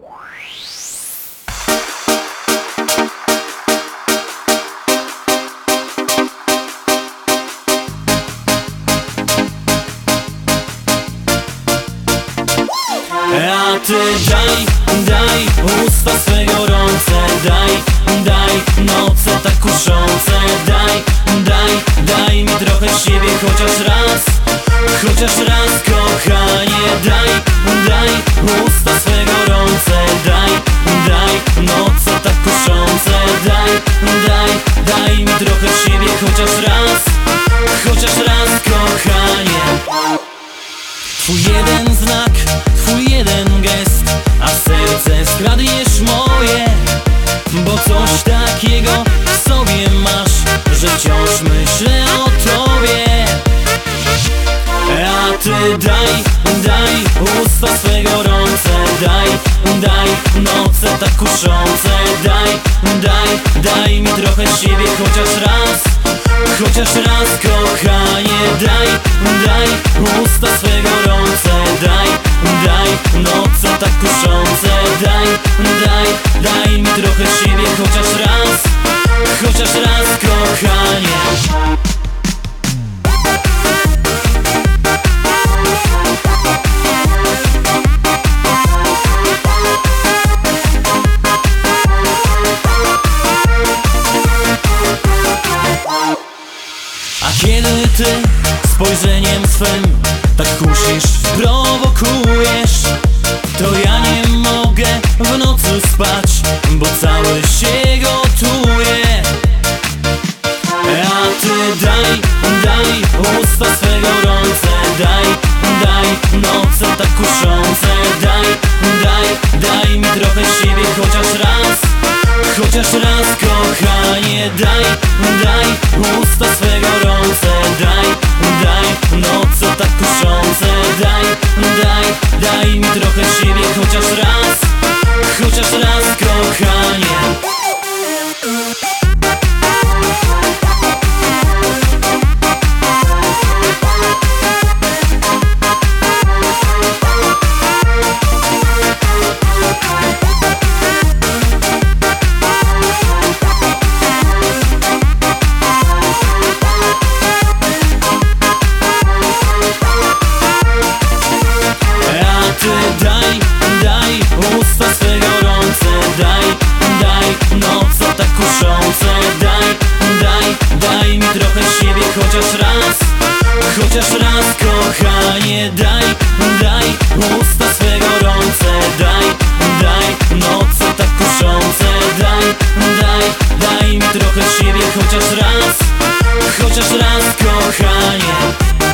A ty daj usta swe gorące, daj noce tak kuszące, daj mi trochę siebie chociaż raz kochanie, daj usta swe gorące, daj noce tak kuszące, daj mi trochę siebie chociaż raz kochanie. Twój jeden znak, twój jeden gest, a serce skradniesz moje, bo coś takiego w sobie masz, że wciąż myślę o tobie. A ty daj usta swe gorące, daj noce tak kuszące, daj mi trochę siebie chociaż raz kochanie, daj usta swe gorące, daj noce tak kuszące, daj mi trochę siebie chociaż raz kochanie. A kiedy ty spojrzeniem swym tak kusisz, prowokujesz, to ja nie mogę w nocy spać, bo cały się gotuję. A ty daj usta swe gorące, daj noce tak kuszące, daj mi trochę siebie chociaż raz kochanie, daj usta swe gorące, daj noce tak kuszące, daj mi trochę siebie chociaż raz kochanie. Daj usta swe gorące, daj noce tak kuszące, daj mi trochę siebie chociaż raz kochanie, daj usta swe gorące, daj noce tak kuszące, daj mi trochę siebie chociaż raz kochanie.